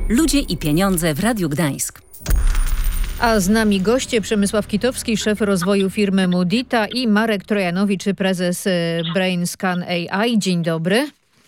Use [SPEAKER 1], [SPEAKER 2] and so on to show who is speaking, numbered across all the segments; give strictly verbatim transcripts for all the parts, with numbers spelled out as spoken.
[SPEAKER 1] Ludzie i pieniądze w Radiu Gdańsk.
[SPEAKER 2] A z nami goście Przemysław Kitowski, szef rozwoju firmy Moodita i Marek Trojanowicz, prezes BrainScan A I. Dzień dobry.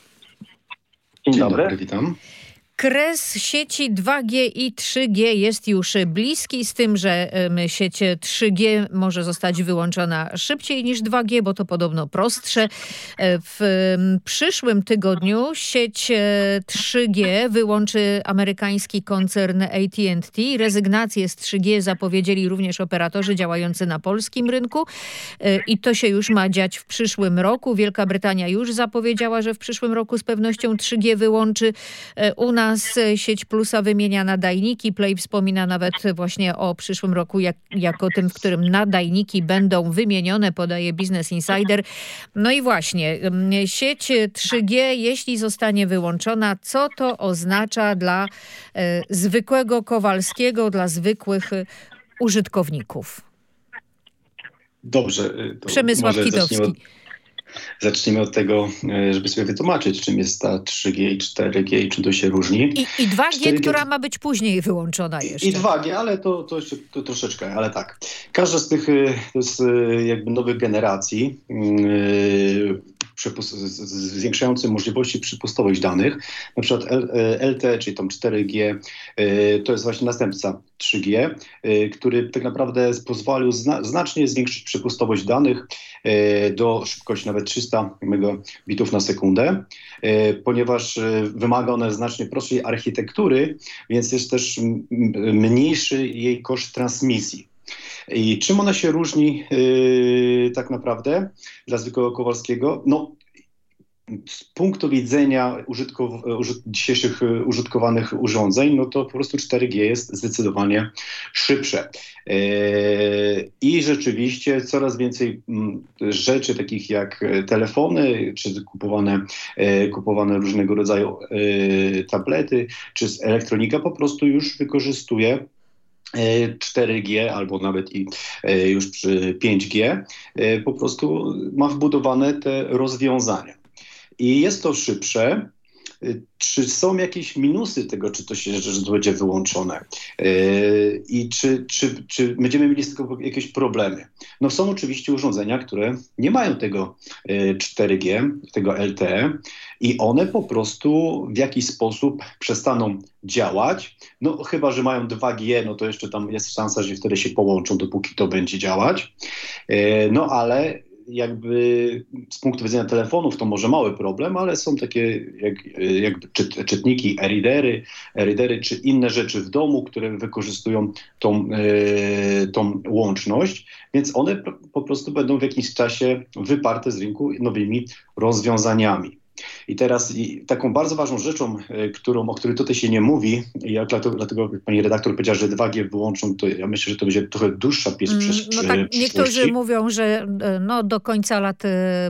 [SPEAKER 3] Dzień dobry, Dzień dobry witam.
[SPEAKER 2] Kres sieci dwa G i trzy G jest już bliski, z tym, że sieć trzy G może zostać wyłączona szybciej niż dwa G, bo to podobno prostsze. W przyszłym tygodniu sieć trzy G wyłączy amerykański koncern A T and T. Rezygnację z trzy G zapowiedzieli również operatorzy działający na polskim rynku i to się już ma dziać w przyszłym roku. Wielka Brytania już zapowiedziała, że w przyszłym roku z pewnością trzy G wyłączy. U nas sieć Plusa wymienia nadajniki. Play wspomina nawet właśnie o przyszłym roku jak, jako tym, w którym nadajniki będą wymienione, podaje Business Insider. No i właśnie, sieć trzy G, jeśli zostanie wyłączona, co to oznacza dla e, zwykłego Kowalskiego, dla zwykłych użytkowników?
[SPEAKER 3] Dobrze. To
[SPEAKER 2] Przemysław Kitowski.
[SPEAKER 3] Zacznijmy od, zacznijmy od tego, żeby sobie wytłumaczyć, czym jest ta trzy G i cztery G i czym to się różni.
[SPEAKER 2] I, i dwa G, cztery G, która ma być później wyłączona jeszcze.
[SPEAKER 3] I dwa G, ale to, to jeszcze to troszeczkę, ale tak. Każda z tych to jest jakby nowych generacji yy, zwiększający możliwości przepustowość danych. Na przykład L T E, czyli tam cztery G, to jest właśnie następca trzy G, który tak naprawdę pozwolił zna, znacznie zwiększyć przepustowość danych do szybkości nawet trzysta megabitów na sekundę, ponieważ wymaga one znacznie prostszej architektury, więc jest też mniejszy jej koszt transmisji. I czym ona się różni yy, tak naprawdę dla zwykłego Kowalskiego? No, z punktu widzenia użytkow- użyt- dzisiejszych użytkowanych urządzeń, no to po prostu cztery G jest zdecydowanie szybsze. Yy, I rzeczywiście coraz więcej m, rzeczy takich jak telefony, czy kupowane, yy, kupowane różnego rodzaju yy, tablety, czy elektronika po prostu już wykorzystuje cztery G albo nawet i już przy pięć G po prostu ma wbudowane te rozwiązania. I jest to szybsze. Czy są jakieś minusy tego, czy to się że to będzie wyłączone? Yy, I czy, czy, czy będziemy mieli z tego jakieś problemy? No są oczywiście urządzenia, które nie mają tego yy, cztery G, tego L T E i one po prostu w jakiś sposób przestaną działać. No chyba, że mają dwa G, no to jeszcze tam jest szansa, że wtedy się połączą, dopóki to będzie działać. Yy, no ale jakby z punktu widzenia telefonów to może mały problem, ale są takie jak, jakby czyt, czytniki, e-readery, e-readery czy inne rzeczy w domu, które wykorzystują tą, yy, tą łączność, więc one po prostu będą w jakimś czasie wyparte z rynku nowymi rozwiązaniami. I teraz i taką bardzo ważną rzeczą, którą, o której tutaj się nie mówi, i ja dlatego, dlatego jak pani redaktor powiedziała, że dwa G wyłączą, to ja myślę, że to będzie trochę dłuższa pieśń
[SPEAKER 2] mm,
[SPEAKER 3] przez
[SPEAKER 2] No tak, niektórzy mówią, że no, do końca lat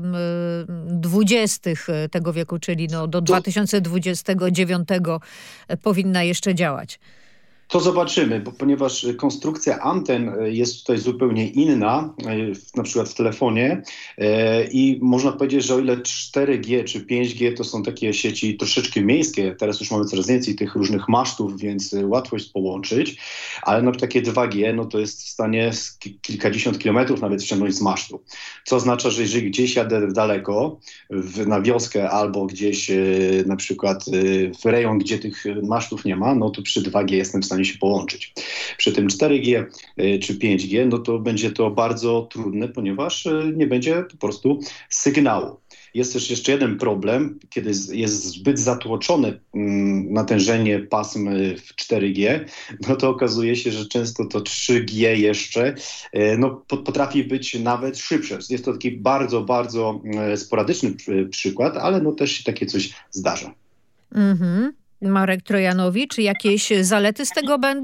[SPEAKER 2] dwudziestych tego wieku, czyli no, do to... dwa tysiące dwudziestego dziewiątego powinna jeszcze działać.
[SPEAKER 3] To zobaczymy, bo ponieważ konstrukcja anten jest tutaj zupełnie inna, na przykład w telefonie i można powiedzieć, że o ile cztery G czy pięć G to są takie sieci troszeczkę miejskie, teraz już mamy coraz więcej tych różnych masztów, więc łatwo jest połączyć, ale no takie dwa G no to jest w stanie kilkadziesiąt kilometrów nawet ściągnąć z masztu. Co oznacza, że jeżeli gdzieś jadę daleko, w, na wioskę albo gdzieś na przykład w rejon, gdzie tych masztów nie ma, no to przy dwa G jestem w stanie się połączyć. Przy tym cztery G czy pięć G, no to będzie to bardzo trudne, ponieważ nie będzie po prostu sygnału. Jest też jeszcze jeden problem, kiedy jest zbyt zatłoczone natężenie pasm w cztery G, no to okazuje się, że często to trzy G jeszcze no, potrafi być nawet szybsze. Jest to taki bardzo, bardzo sporadyczny przykład, ale no też się takie coś zdarza.
[SPEAKER 2] Mhm. Marek Trojanowicz, jakieś zalety z tego będą?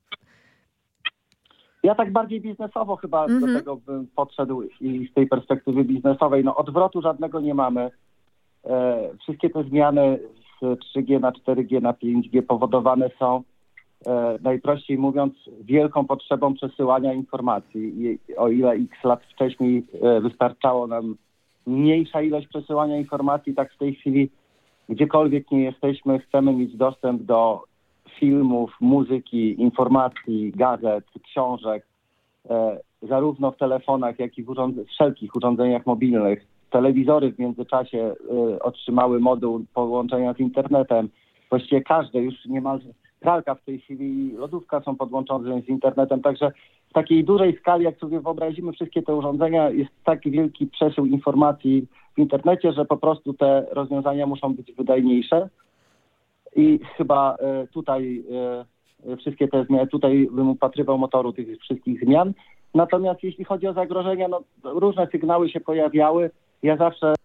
[SPEAKER 4] Ja tak bardziej biznesowo chyba
[SPEAKER 2] mm-hmm.
[SPEAKER 4] do tego bym podszedł i z tej perspektywy biznesowej. No odwrotu żadnego nie mamy. E, wszystkie te zmiany z trzy G na cztery G na pięć G powodowane są e, najprościej mówiąc wielką potrzebą przesyłania informacji. I o ile x lat wcześniej e, wystarczało nam mniejsza ilość przesyłania informacji, tak w tej chwili gdziekolwiek nie jesteśmy, chcemy mieć dostęp do filmów, muzyki, informacji, gazet, książek, e, zarówno w telefonach, jak i w urząd- wszelkich urządzeniach mobilnych. Telewizory w międzyczasie e, otrzymały moduł połączenia z internetem. Właściwie każde, już niemalże pralka w tej chwili i lodówka są podłączone z internetem, także w takiej dużej skali, jak sobie wyobrazimy wszystkie te urządzenia, jest tak wielki przesył informacji w internecie, że po prostu te rozwiązania muszą być wydajniejsze i chyba e, tutaj e, wszystkie te zmiany, tutaj bym upatrywał motoru tych wszystkich zmian. Natomiast jeśli chodzi o zagrożenia, no różne sygnały się pojawiały. Ja zawsze...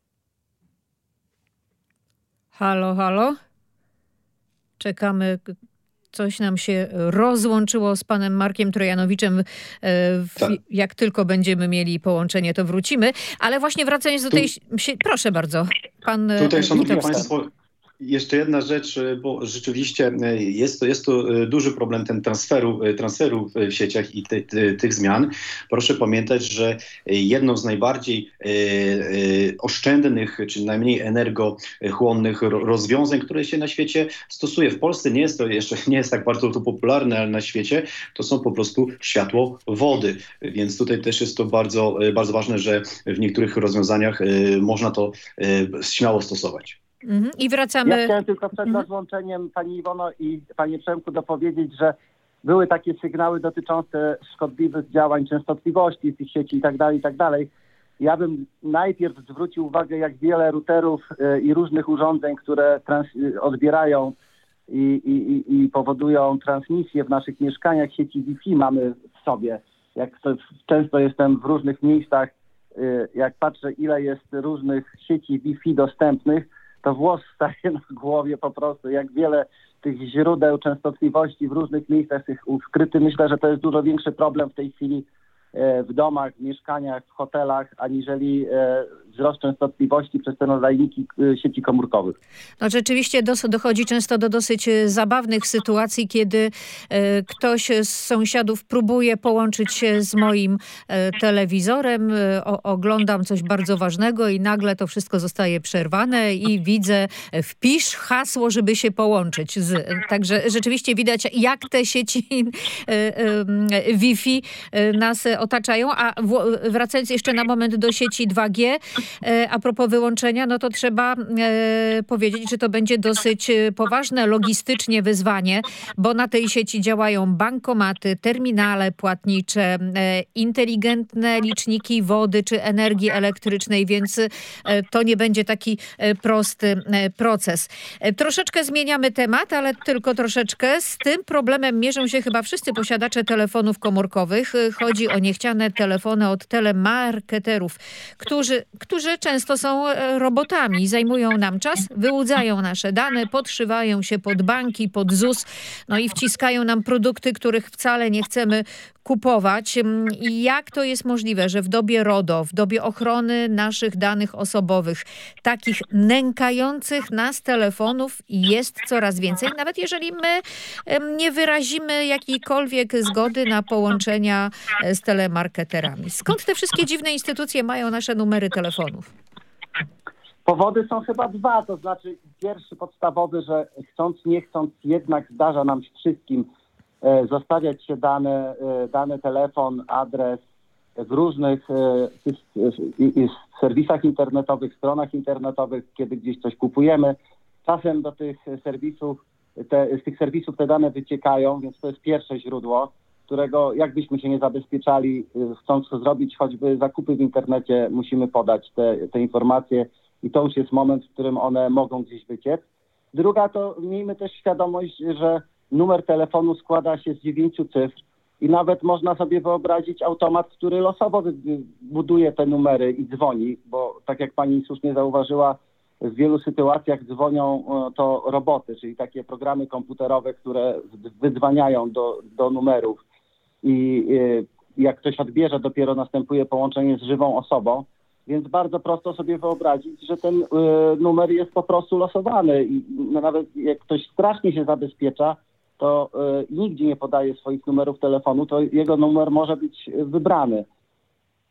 [SPEAKER 2] Halo, halo? Czekamy. Coś nam się rozłączyło z panem Markiem Trojanowiczem. W,
[SPEAKER 3] Tak.
[SPEAKER 2] Jak tylko będziemy mieli połączenie, to wrócimy. Ale właśnie wracając do
[SPEAKER 3] Tu,
[SPEAKER 2] tej... Proszę bardzo. Pan
[SPEAKER 3] tutaj, szanowni
[SPEAKER 2] Witowski.
[SPEAKER 3] państwo, jeszcze jedna rzecz, bo rzeczywiście jest to, jest to duży problem ten transferu, transferu w sieciach i ty, ty, tych zmian. Proszę pamiętać, że jedną z najbardziej e, e, oszczędnych, czy najmniej energochłonnych rozwiązań, które się na świecie stosuje. W Polsce nie jest to jeszcze, nie jest tak bardzo to popularne, ale na świecie to są po prostu światłowody. Więc tutaj też jest to bardzo, bardzo ważne, że w niektórych rozwiązaniach e, można to e, śmiało stosować.
[SPEAKER 2] Mhm. I wracamy...
[SPEAKER 4] Ja chciałem tylko przed rozłączeniem Pani Iwono i Panie Przemku dopowiedzieć, że były takie sygnały dotyczące szkodliwych działań częstotliwości tych sieci i tak dalej, i tak dalej. Ja bym najpierw zwrócił uwagę, jak wiele routerów y, i różnych urządzeń, które trans- odbierają i, i, i powodują transmisję w naszych mieszkaniach sieci Wi-Fi mamy w sobie. Jak to, często jestem w różnych miejscach, y, jak patrzę, ile jest różnych sieci Wi-Fi dostępnych, to włos staje na głowie po prostu, jak wiele tych źródeł częstotliwości w różnych miejscach tych ukryty. Myślę, że to jest dużo większy problem w tej chwili w domach, w mieszkaniach, w hotelach, aniżeli wzrost częstotliwości przez te nadajniki sieci komórkowych.
[SPEAKER 2] No rzeczywiście dos- dochodzi często do dosyć zabawnych sytuacji, kiedy e, ktoś z sąsiadów próbuje połączyć się z moim e, telewizorem, e, o, oglądam coś bardzo ważnego i nagle to wszystko zostaje przerwane i widzę e, wpisz hasło, żeby się połączyć. Z, także rzeczywiście widać, jak te sieci e, e, Wi-Fi e, nas otaczają. A w, wracając jeszcze na moment do sieci dwa G, e, a propos wyłączenia, no to trzeba e, powiedzieć, że to będzie dosyć poważne logistycznie wyzwanie, bo na tej sieci działają bankomaty, terminale płatnicze, e, inteligentne liczniki wody czy energii elektrycznej, więc e, to nie będzie taki e, prosty e, proces. E, troszeczkę zmieniamy temat, ale tylko troszeczkę. Z tym problemem mierzą się chyba wszyscy posiadacze telefonów komórkowych. Chodzi o niechciane telefony od telemarketerów, którzy, którzy często są robotami, zajmują nam czas, wyłudzają nasze dane, podszywają się pod banki, pod ZUS, no i wciskają nam produkty, których wcale nie chcemy kupować. I jak to jest możliwe, że w dobie RODO, w dobie ochrony naszych danych osobowych, takich nękających nas telefonów jest coraz więcej, nawet jeżeli my nie wyrazimy jakiejkolwiek zgody na połączenia z telemarketerami. Skąd te wszystkie dziwne instytucje mają nasze numery telefonów?
[SPEAKER 4] Powody są chyba dwa, to znaczy pierwszy podstawowy, że chcąc nie chcąc jednak zdarza nam się wszystkim e, zostawiać się dane, e, dany telefon, adres w różnych e, tych, e, serwisach internetowych, stronach internetowych, kiedy gdzieś coś kupujemy. Czasem do tych serwisów, te, z tych serwisów te dane wyciekają, więc to jest pierwsze źródło, którego jakbyśmy się nie zabezpieczali, chcąc zrobić choćby zakupy w internecie, musimy podać te, te informacje i to już jest moment, w którym one mogą gdzieś wyciec. Druga to miejmy też świadomość, że numer telefonu składa się z dziewięciu cyfr i nawet można sobie wyobrazić automat, który losowo buduje te numery i dzwoni, bo tak jak pani słusznie zauważyła, w wielu sytuacjach dzwonią to roboty, czyli takie programy komputerowe, które wydzwaniają do, do numerów i jak ktoś odbierze, dopiero następuje połączenie z żywą osobą, więc bardzo prosto sobie wyobrazić, że ten y, numer jest po prostu losowany i no, nawet jak ktoś strasznie się zabezpiecza, to y, nigdzie nie podaje swoich numerów telefonu, to jego numer może być wybrany.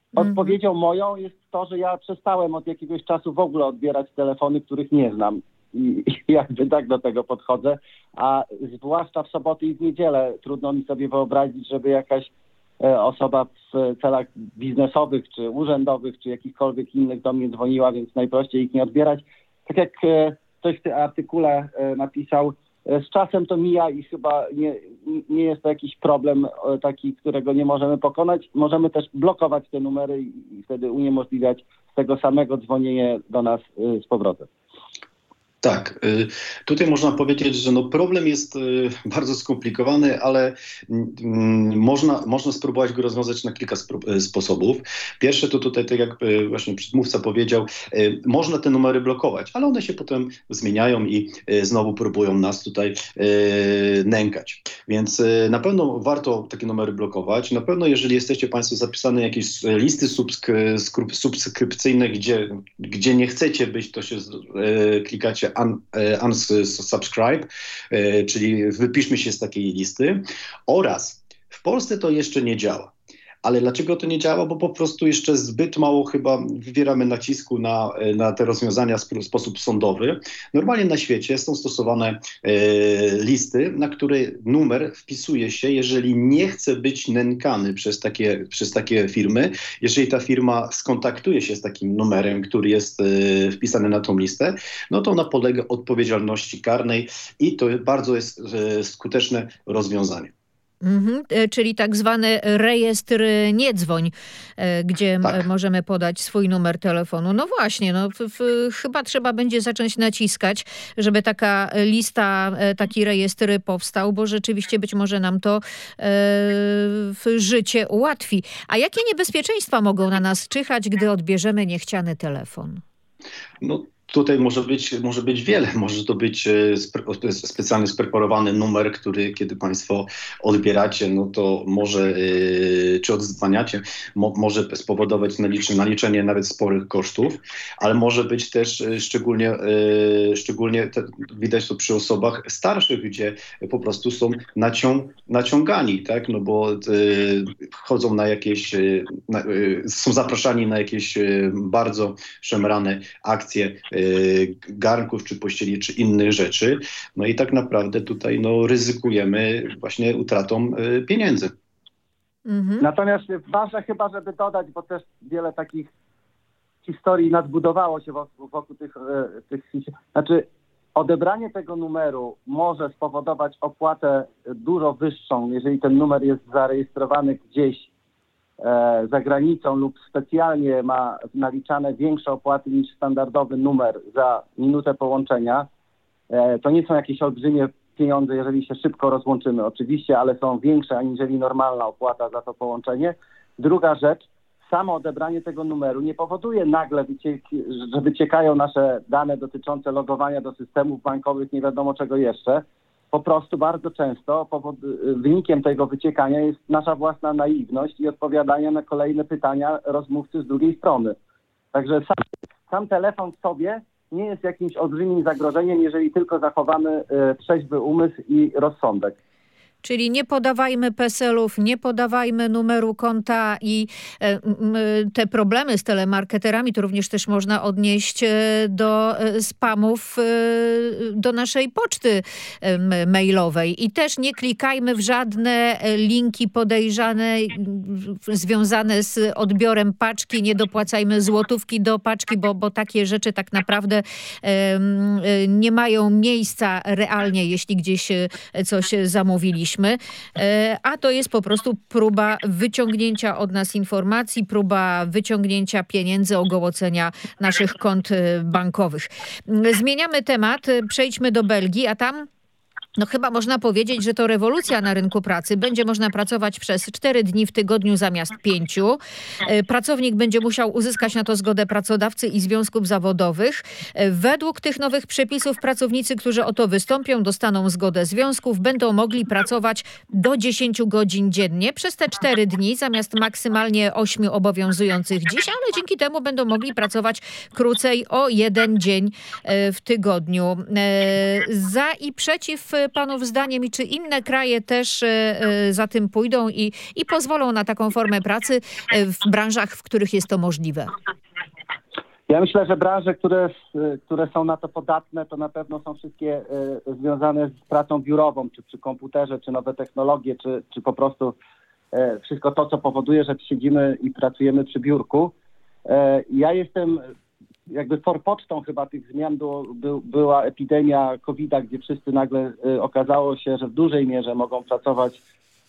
[SPEAKER 4] Odpowiedzią moją jest to, że ja przestałem od jakiegoś czasu w ogóle odbierać telefony, których nie znam. i, i jakby tak do tego podchodzę, a zwłaszcza w soboty i w niedzielę trudno mi sobie wyobrazić, żeby jakaś osoba w celach biznesowych, czy urzędowych, czy jakichkolwiek innych do mnie dzwoniła, więc najprościej ich nie odbierać. Tak jak ktoś w tym artykule napisał, z czasem to mija i chyba nie, nie jest to jakiś problem taki, którego nie możemy pokonać. Możemy też blokować te numery i wtedy uniemożliwiać z tego samego dzwonienie do nas z powrotem.
[SPEAKER 3] Tak, tutaj można powiedzieć, że no problem jest bardzo skomplikowany, ale można, można spróbować go rozwiązać na kilka sposobów. Pierwsze to tutaj, tak jak właśnie przedmówca powiedział, można te numery blokować, ale one się potem zmieniają i znowu próbują nas tutaj nękać. Więc na pewno warto takie numery blokować. Na pewno jeżeli jesteście Państwo zapisane na jakieś listy subskryp- subskrypcyjne, gdzie, gdzie nie chcecie być, to się klikacie Un, unsubscribe, czyli wypiszmy się z takiej listy. Oraz w Polsce to jeszcze nie działa. Ale dlaczego to nie działa? Bo po prostu jeszcze zbyt mało chyba wywieramy nacisku na, na te rozwiązania w sposób sądowy. Normalnie na świecie są stosowane e, listy, na które numer wpisuje się, jeżeli nie chce być nękany przez takie, przez takie firmy. Jeżeli ta firma skontaktuje się z takim numerem, który jest e, wpisany na tą listę, no to ona podlega odpowiedzialności karnej i to bardzo jest e, skuteczne rozwiązanie.
[SPEAKER 2] Mhm, czyli tak zwany rejestr nie dzwoń, gdzie
[SPEAKER 3] tak.
[SPEAKER 2] m- możemy podać swój numer telefonu. No właśnie, no, w, w, chyba trzeba będzie zacząć naciskać, żeby taka lista, taki rejestr powstał, bo rzeczywiście być może nam to e, życie ułatwi. A jakie niebezpieczeństwa mogą na nas czyhać, gdy odbierzemy niechciany telefon?
[SPEAKER 3] No. Tutaj może być, może być wiele. Może to być spe, specjalnie spreparowany numer, który kiedy Państwo odbieracie, no to może, yy, czy odzwaniacie, mo, może spowodować naliczenie, naliczenie nawet sporych kosztów, ale może być też yy, szczególnie, yy, szczególnie te, widać to przy osobach starszych, gdzie po prostu są nacią, naciągani, tak? No bo yy, chodzą na jakieś, yy, na, yy, są zapraszani na jakieś yy, bardzo szemrane akcje garnków, czy pościeli, czy innych rzeczy. No i tak naprawdę tutaj no, ryzykujemy właśnie utratą y, pieniędzy.
[SPEAKER 4] Mhm. Natomiast ważne chyba, żeby dodać, bo też wiele takich historii nadbudowało się wokół, wokół tych, tych... Znaczy odebranie tego numeru może spowodować opłatę dużo wyższą, jeżeli ten numer jest zarejestrowany gdzieś za granicą lub specjalnie ma naliczane większe opłaty niż standardowy numer za minutę połączenia. To nie są jakieś olbrzymie pieniądze, jeżeli się szybko rozłączymy oczywiście, ale są większe aniżeli normalna opłata za to połączenie. Druga rzecz, samo odebranie tego numeru nie powoduje nagle, wycieki, że wyciekają nasze dane dotyczące logowania do systemów bankowych, nie wiadomo czego jeszcze. Po prostu bardzo często powod, wynikiem tego wyciekania jest nasza własna naiwność i odpowiadanie na kolejne pytania rozmówcy z drugiej strony. Także sam, sam telefon w sobie nie jest jakimś olbrzymim zagrożeniem, jeżeli tylko zachowamy y, trzeźwy umysł i rozsądek.
[SPEAKER 2] Czyli nie podawajmy peselów, nie podawajmy numeru konta i te problemy z telemarketerami to również też można odnieść do spamów do naszej poczty mailowej. I też nie klikajmy w żadne linki podejrzane związane z odbiorem paczki, nie dopłacajmy złotówki do paczki, bo, bo takie rzeczy tak naprawdę nie mają miejsca realnie, jeśli gdzieś coś zamówiliśmy. A to jest po prostu próba wyciągnięcia od nas informacji, próba wyciągnięcia pieniędzy, ogołocenia naszych kont bankowych. Zmieniamy temat, przejdźmy do Belgii, a tam no chyba można powiedzieć, że to rewolucja na rynku pracy. Będzie można pracować przez cztery dni w tygodniu zamiast pięciu. Pracownik będzie musiał uzyskać na to zgodę pracodawcy i związków zawodowych. Według tych nowych przepisów pracownicy, którzy o to wystąpią, dostaną zgodę związków, będą mogli pracować do dziesięciu godzin dziennie przez te cztery dni zamiast maksymalnie ośmiu obowiązujących dziś, ale dzięki temu będą mogli pracować krócej o jeden dzień w tygodniu. Za i przeciw panów zdaniem i czy inne kraje też za tym pójdą i, i pozwolą na taką formę pracy w branżach, w których jest to możliwe?
[SPEAKER 4] Ja myślę, że branże, które, które są na to podatne, to na pewno są wszystkie y, związane z pracą biurową, czy przy komputerze, czy nowe technologie, czy, czy po prostu y, wszystko to, co powoduje, że siedzimy i pracujemy przy biurku. Y, ja jestem jakby forpocztą chyba tych zmian było, by, była epidemia kowida, gdzie wszyscy nagle y, okazało się, że w dużej mierze mogą pracować y,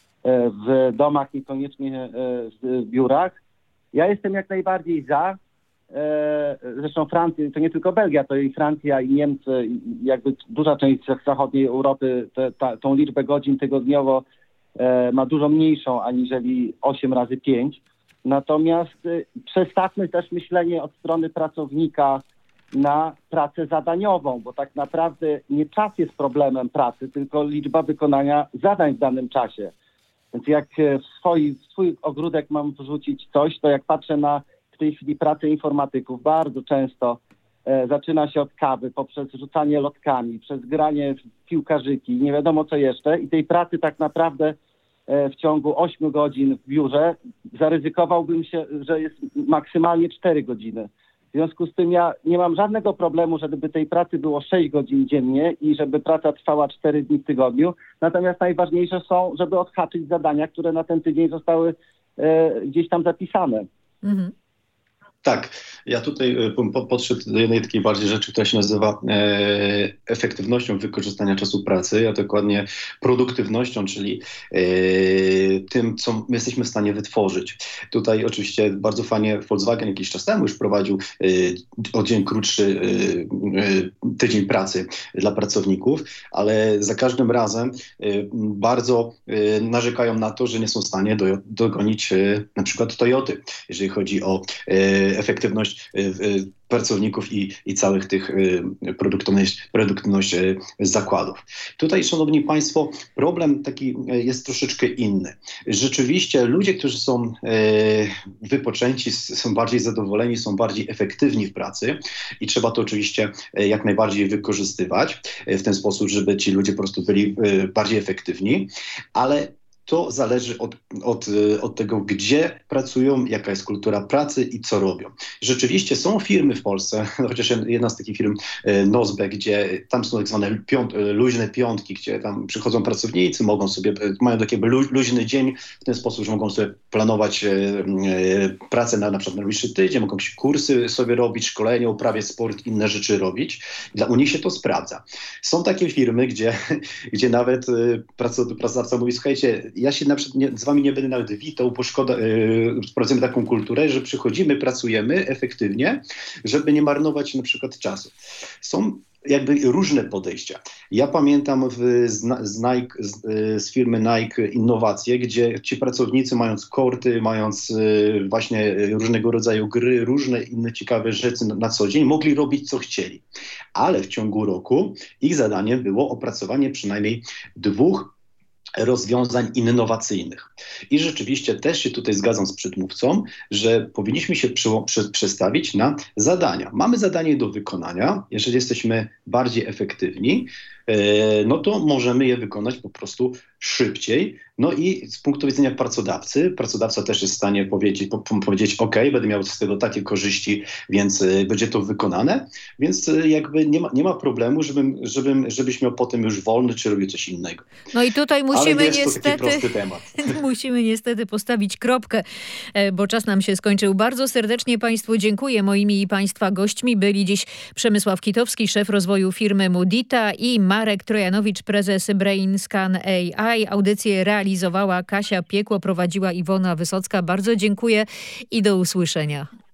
[SPEAKER 4] w domach, niekoniecznie y, w biurach. Ja jestem jak najbardziej za. Zresztą Francja, to nie tylko Belgia, to i Francja, i Niemcy, i jakby duża część zachodniej Europy te, ta, tą liczbę godzin tygodniowo e, ma dużo mniejszą aniżeli osiem razy pięć. Natomiast e, przestawmy też myślenie od strony pracownika na pracę zadaniową, bo tak naprawdę nie czas jest problemem pracy, tylko liczba wykonania zadań w danym czasie. Więc jak w swój, w swój ogródek mam wrzucić coś, to jak patrzę na w tej chwili pracę informatyków bardzo często e, zaczyna się od kawy, poprzez rzucanie lotkami, przez granie w piłkarzyki, nie wiadomo co jeszcze i tej pracy tak naprawdę e, w ciągu ośmiu godzin w biurze zaryzykowałbym się, że jest maksymalnie cztery godziny. W związku z tym ja nie mam żadnego problemu, żeby tej pracy było sześć godzin dziennie i żeby praca trwała cztery dni w tygodniu. Natomiast najważniejsze są, żeby odhaczyć zadania, które na ten tydzień zostały e, gdzieś tam zapisane. Mhm.
[SPEAKER 3] Tak, ja tutaj podszedł do jednej takiej bardziej rzeczy, która się nazywa e, efektywnością wykorzystania czasu pracy, a dokładnie produktywnością, czyli e, tym, co my jesteśmy w stanie wytworzyć. Tutaj oczywiście bardzo fajnie Volkswagen jakiś czas temu już wprowadził e, o dzień krótszy e, e, tydzień pracy dla pracowników, ale za każdym razem e, bardzo e, narzekają na to, że nie są w stanie do, dogonić e, na przykład Toyoty, jeżeli chodzi o e, efektywność pracowników i, i całych tych produktywność, produktywność zakładów. Tutaj, szanowni państwo, problem taki jest troszeczkę inny. Rzeczywiście ludzie, którzy są wypoczęci, są bardziej zadowoleni, są bardziej efektywni w pracy i trzeba to oczywiście jak najbardziej wykorzystywać w ten sposób, żeby ci ludzie po prostu byli bardziej efektywni, ale to zależy od, od, od tego, gdzie pracują, jaka jest kultura pracy i co robią. Rzeczywiście są firmy w Polsce, chociaż jedna z takich firm, Nozbe, gdzie tam są tak zwane piąt, luźne piątki, gdzie tam przychodzą pracownicy, mogą sobie, mają taki luźny dzień w ten sposób, że mogą sobie planować e, e, pracę na, na przykład na najbliższy tydzień, mogą się kursy sobie robić, szkolenia, uprawiać sport, inne rzeczy robić. Dla u nich się to sprawdza. Są takie firmy, gdzie, gdzie nawet e, pracodawca mówi, słuchajcie, ja się na przykład nie, z wami nie będę nawet witał, bo szkoda, yy, wprowadzimy taką kulturę, że przychodzimy, pracujemy efektywnie, żeby nie marnować na przykład czasu. Są jakby różne podejścia. Ja pamiętam w, z, z, Nike, z, z firmy Nike innowacje, gdzie ci pracownicy mając korty, mając y, właśnie różnego rodzaju gry, różne inne ciekawe rzeczy na, na co dzień, mogli robić co chcieli. Ale w ciągu roku ich zadaniem było opracowanie przynajmniej dwóch rozwiązań innowacyjnych. I rzeczywiście też się tutaj zgadzam z przedmówcą, że powinniśmy się przy, przy, przestawić na zadania. Mamy zadanie do wykonania, jeżeli jesteśmy bardziej efektywni, e, no to możemy je wykonać po prostu szybciej. No i z punktu widzenia pracodawcy, pracodawca też jest w stanie powiedzieć, po, powiedzieć ok, będę miał z tego takie korzyści, więc y, będzie to wykonane, więc y, jakby nie ma, nie ma problemu, żebym, żebym, żebyś miał potem już wolny, czy robił coś innego.
[SPEAKER 2] No i tutaj musimy
[SPEAKER 3] Ale wiesz,
[SPEAKER 2] niestety,
[SPEAKER 3] to taki prosty temat.
[SPEAKER 2] musimy niestety postawić kropkę, bo czas nam się skończył. Bardzo serdecznie Państwu dziękuję. Moimi i Państwa gośćmi byli dziś Przemysław Kitowski, szef rozwoju firmy Mudita i Marek Trojanowicz, prezes BrainScan A I. Audycję realizowała Kasia Piekło, prowadziła Iwona Wysocka. Bardzo dziękuję i do usłyszenia.